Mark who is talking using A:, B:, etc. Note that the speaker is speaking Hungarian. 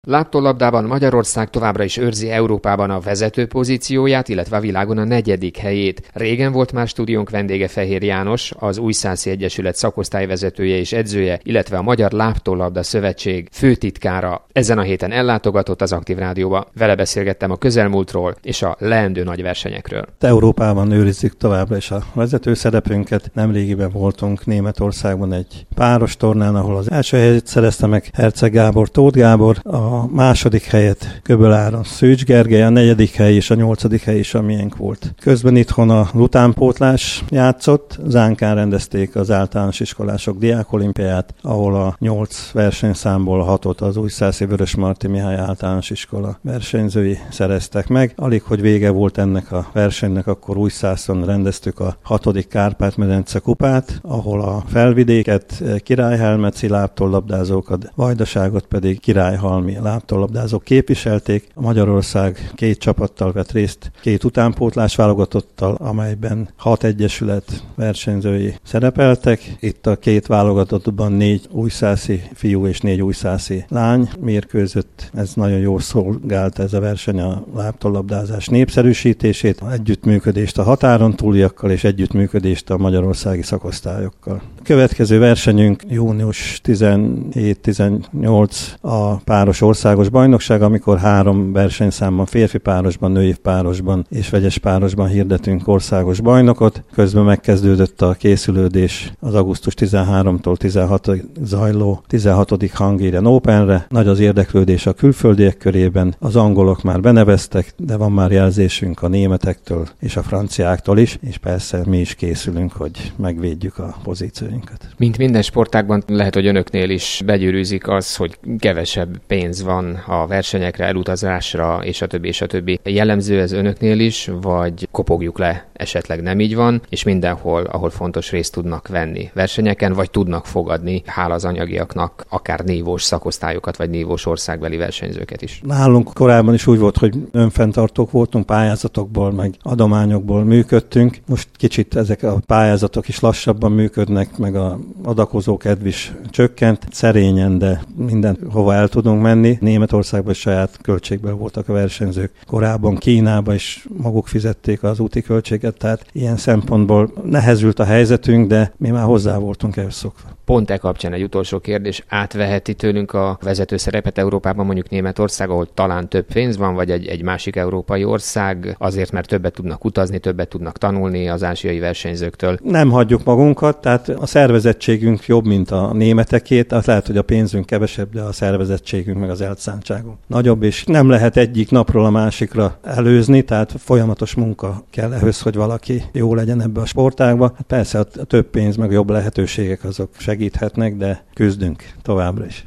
A: Láptólabdában Magyarország továbbra is őrzi Európában a vezető pozícióját, illetve a világon a 4. helyét. Régen volt már stúdiónk vendége Fehér János, az Újszászi Egyesület szakosztályvezetője és edzője, illetve a Magyar Láptólabda Szövetség főtitkára. Ezen a héten ellátogatott az Aktív Rádióba. Vele beszélgettem a közelmúltról és a leendő nagy versenyekről.
B: Európában őrizzük továbbra is a vezető szerepünket. Nemrégiben voltunk Németországban egy páros tornán, ahol az első helyet szerezte meg Herceg Gábor, Tóth Gábor, a második helyet Köböl Áron, Szűcs Gergely, a 4. hely és a 8. hely is a miénk volt. Közben itthon a utánpótlás játszott, Zánkán rendezték az általános iskolások diákolimpiáját, ahol a 8 versenyszámból 6-ot az Újszászi Vörösmarty Mihály általános iskola versenyzői szereztek meg. Alig, hogy vége volt ennek a versenynek, akkor Újszászon rendeztük a 6. Kárpát-medence kupát, ahol a felvidéket, Királyhelmeci láptólabdázókat, Vajdaságot pedig Királyhalmi láptólabdázók képviselték. Magyarország 2 csapattal vett részt, 2 utánpótlás válogatottal, amelyben 6 egyesület versenyzői szerepeltek. Itt a 2 válogatottban 4 újszászi fiú és 4 újszászi lány mérkőzött. Ez nagyon jól szolgált ez a verseny a láptólabdázás népszerűsítését, együttműködést a határon túliakkal és együttműködést a magyarországi szakosztályokkal. A következő versenyünk június 17-18 a páros országos bajnokság, amikor 3 versenyszámban, férfi párosban, női párosban és vegyes párosban hirdetünk országos bajnokot. Közben megkezdődött a készülődés az augusztus 13-tól 16-ig zajló 16. Hungarian Openre. Nagy az érdeklődés a külföldiek körében, az angolok már beneveztek, de van már jelzésünk a németektől és a franciáktól is, és persze mi is készülünk, hogy megvédjük a pozícióinkat.
A: Mint minden sportágban lehet, hogy önöknél is begyűrűzik az, hogy kevesebb pénz van a versenyekre, elutazásra, és a többi, és a többi. Jellemző ez önöknél is, vagy kopogjuk le, esetleg nem így van, és mindenhol, ahol fontos részt tudnak venni versenyeken, vagy tudnak fogadni, hála az anyagiaknak, akár nívós szakosztályokat, vagy nívós országbeli versenyzőket is.
B: Nálunk korábban is úgy volt, hogy önfenntartók voltunk, pályázatokból, meg adományokból működtünk. Most kicsit ezek a pályázatok is lassabban működnek, meg a adakozó kedv is csökkent. Szerényen, de mindenhova el tudunk menni. Németországban saját költségből voltak a versenyzők. Korábban Kínában is maguk fizették az úti költséget, tehát ilyen szempontból nehezült a helyzetünk, de mi már hozzá voltunk elszokva.
A: Pont kapcsán egy utolsó kérdés, átveheti tőlünk a vezető szerepet Európában, mondjuk Németország, ahol talán több pénz van, vagy egy másik európai ország, azért, mert többet tudnak utazni, többet tudnak tanulni az ázsiai versenyzőktől?
B: Nem hagyjuk magunkat, tehát a szervezettségünk jobb, mint a németeké, tehát lehet, hogy a pénzünk kevesebb, de a szervezettségünk meg az elszántságunk nagyobb, és nem lehet egyik napról a másikra előzni, tehát folyamatos munka kell ehhez, hogy valaki jó legyen ebbe a sportágba. Persze a több pénz meg jobb lehetőségek azok segíthetnek, de küzdünk továbbra is.